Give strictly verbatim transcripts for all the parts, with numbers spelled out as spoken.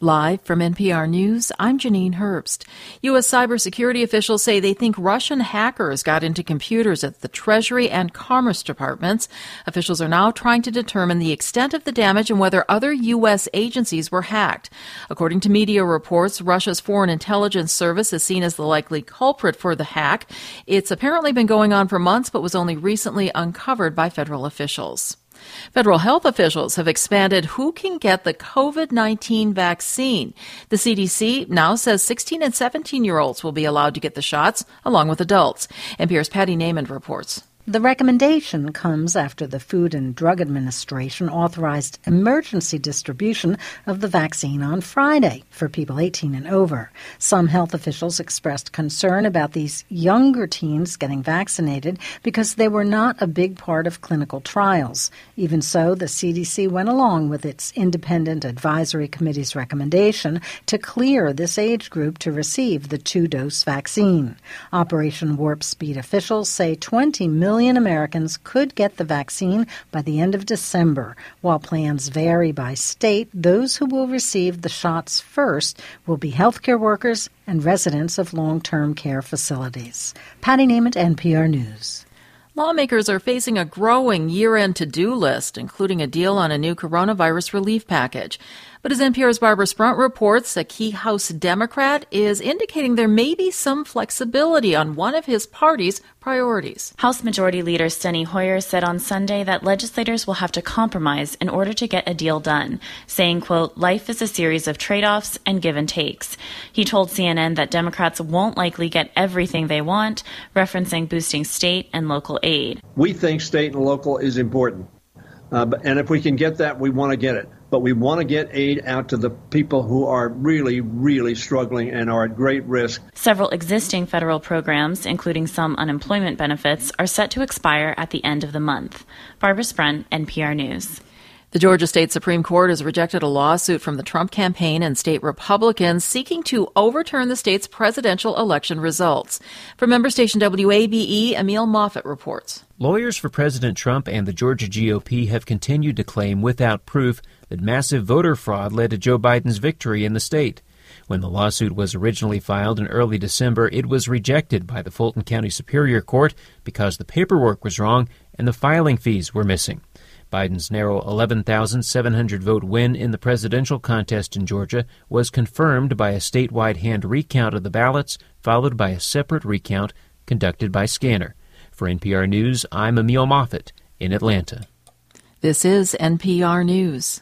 Live from N P R News, I'm Janine Herbst. U S cybersecurity officials say they think Russian hackers got into computers at the Treasury and Commerce departments. Officials are now trying to determine the extent of the damage and whether other U S agencies were hacked. According to media reports, Russia's Foreign Intelligence Service is seen as the likely culprit for the hack. It's apparently been going on for months, but was only recently uncovered by federal officials. Federal health officials have expanded who can get the COVID nineteen vaccine. The C D C now says sixteen and seventeen-year-olds will be allowed to get the shots, along with adults. N P R's Patty Naiman reports. The recommendation comes after the Food and Drug Administration authorized emergency distribution of the vaccine on Friday for people eighteen and over. Some health officials expressed concern about these younger teens getting vaccinated because they were not a big part of clinical trials. Even so, the C D C went along with its independent advisory committee's recommendation to clear this age group to receive the two-dose vaccine. Operation Warp Speed officials say twenty million Million Americans could get the vaccine by the end of December. While plans vary by state, those who will receive the shots first will be healthcare workers and residents of long-term care facilities. Patty Naiman, N P R News. Lawmakers are facing a growing year-end to-do list, including a deal on a new coronavirus relief package. But as N P R's Barbara Sprunt reports, a key House Democrat is indicating there may be some flexibility on one of his party's priorities. House Majority Leader Steny Hoyer said on Sunday that legislators will have to compromise in order to get a deal done, saying, quote, life is a series of trade-offs and give and takes. He told C N N that Democrats won't likely get everything they want, referencing boosting state and local aid. We think state and local is important, uh, and if we can get that, we want to get it. But we want to get aid out to the people who are really, really struggling and are at great risk. Several existing federal programs, including some unemployment benefits, are set to expire at the end of the month. Barbara Sprunt, N P R News. The Georgia State Supreme Court has rejected a lawsuit from the Trump campaign and state Republicans seeking to overturn the state's presidential election results. From member station W A B E, Emil Moffitt reports. Lawyers for President Trump and the Georgia G O P have continued to claim without proof that massive voter fraud led to Joe Biden's victory in the state. When the lawsuit was originally filed in early December, it was rejected by the Fulton County Superior Court because the paperwork was wrong and the filing fees were missing. Biden's narrow eleven thousand seven hundred vote win in the presidential contest in Georgia was confirmed by a statewide hand recount of the ballots, followed by a separate recount conducted by Scanner. For N P R News, I'm Emil Moffitt in Atlanta. This is N P R News.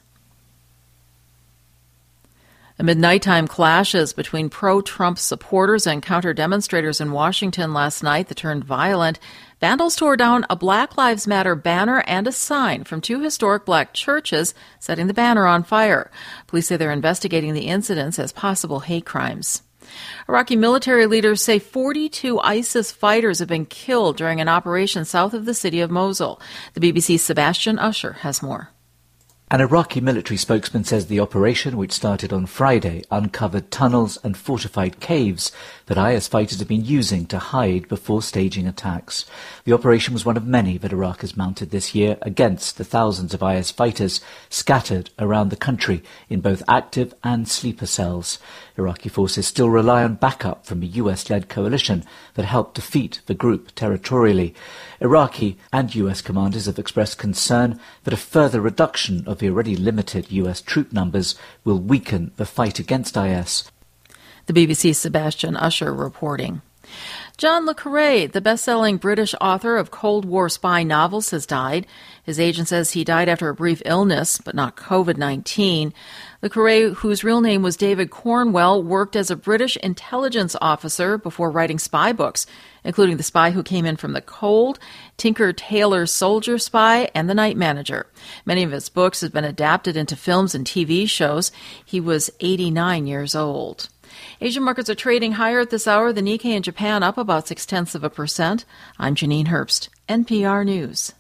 Amid nighttime clashes between pro-Trump supporters and counter-demonstrators in Washington last night that turned violent, vandals tore down a Black Lives Matter banner and a sign from two historic black churches, setting the banner on fire. Police say they're investigating the incidents as possible hate crimes. Iraqi military leaders say forty-two ISIS fighters have been killed during an operation south of the city of Mosul. The B B C's Sebastian Usher has more. An Iraqi military spokesman says the operation, which started on Friday, uncovered tunnels and fortified caves that I S fighters have been using to hide before staging attacks. The operation was one of many that Iraq has mounted this year against the thousands of I S fighters scattered around the country in both active and sleeper cells. Iraqi forces still rely on backup from a U S-led coalition that helped defeat the group territorially. Iraqi and U S commanders have expressed concern that a further reduction of the already limited U S troop numbers will weaken the fight against I S. The B B C's Sebastian Usher reporting. John le Carré, the best-selling British author of Cold War spy novels, has died. His agent says he died after a brief illness, but not COVID nineteen. Le Carré, whose real name was David Cornwell, worked as a British intelligence officer before writing spy books, including The Spy Who Came In From the Cold, Tinker Tailor's Soldier Spy, and The Night Manager. Many of his books have been adapted into films and T V shows. He was eighty-nine years old. Asian markets are trading higher at this hour. The Nikkei in Japan up about six-tenths of a percent. I'm Janine Herbst, N P R News.